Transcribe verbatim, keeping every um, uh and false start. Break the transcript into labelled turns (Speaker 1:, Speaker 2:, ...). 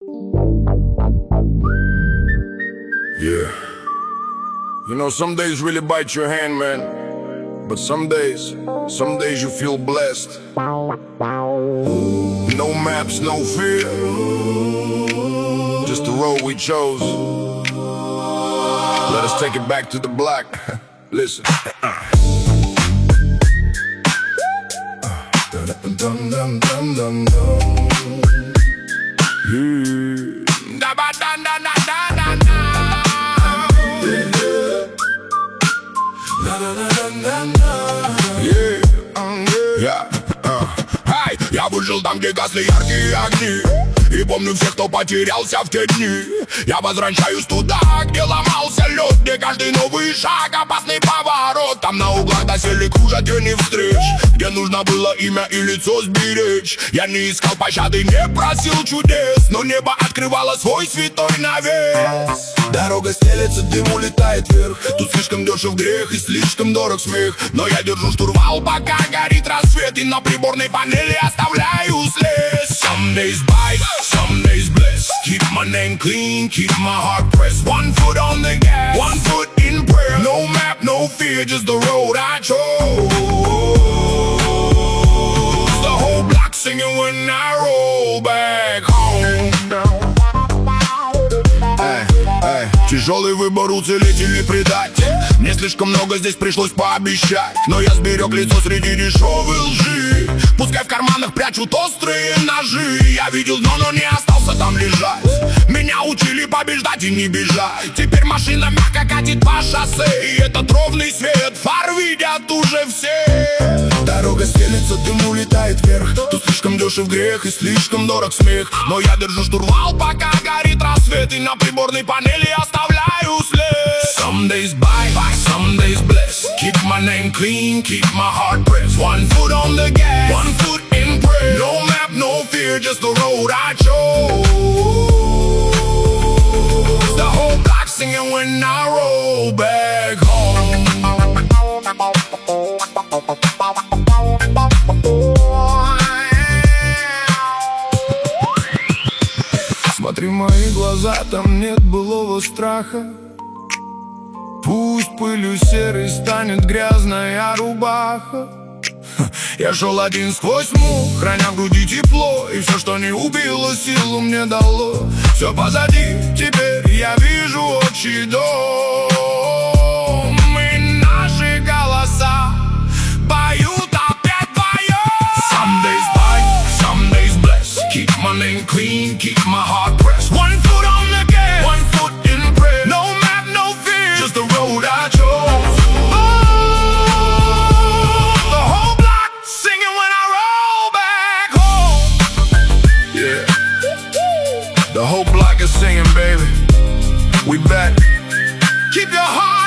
Speaker 1: Yeah. You know, some days really bite your hand, man. But some days, some days you feel blessed. No maps, no fear. Just the road we chose. Let us take it back to the block. Listen. Dum dum dum dum dum. Yeah. Da ba da da da da da da. Da da da da da. Yeah, um, yeah. Uh. Hey, я выжил там, где гасли яркие огни. И помню всех, кто потерялся в те дни. Я возвращаюсь туда, где ломался лед, где каждый новый шаг опасный поворот. Там на углах досели кружат тени встреч, где нужно было имя и лицо сберечь. Я не искал пощады, не просил чудес, но небо открывало свой святой навес. Дорога стелется, дым улетает вверх. Тут слишком дешев грех и слишком дорог смех. Но я держу штурвал, пока горит рассвет, и на приборной панели оставляю след. Some days bite, some days bless. Keep my name clean, keep my heart pressed. One foot on the gas, one foot in prayer. No map, no fear, just the road I chose. The whole block singing when I roll back home. Эй, эй, тяжелый выбор уцелеть или предать. Мне слишком много здесь пришлось пообещать, но я сберег лицо среди дешевой лжи. Пускай в карманах прячут острые ножи. Я видел дно, но не остался там лежать. Меня учили побеждать и не бежать. Теперь машина мягко катит по шоссе, и этот ровный свет фар видят уже все. Дорога стелется, дым улетает вверх. Тут слишком дешев грех и слишком дорог смех. Но я держу штурвал, пока горит рассвет, и на приборной панели оставляю след. Some days bite, some days bless. Keep my name clean, keep my heart pressed. One foot on the gas, one foot in prayer. No map, no fear, just the road I chose. The whole block singing when I roll back home. Смотри в мои глаза, там нет былого страха. Пусть пылью серой станет грязная рубаха. Я шел один сквозь тьму, храня в груди тепло, и все, что не убило, силу мне дало. Все позади, теперь я вижу отчий дом. И наши голоса поют опять вдвоем. Some days bite, some days bless. Keep my name clean, keep my heart pressed. One foot on the gas, one foot in prayer. No map, no fear, just the road I chose. The whole block is singing, baby. We back. Keep your heart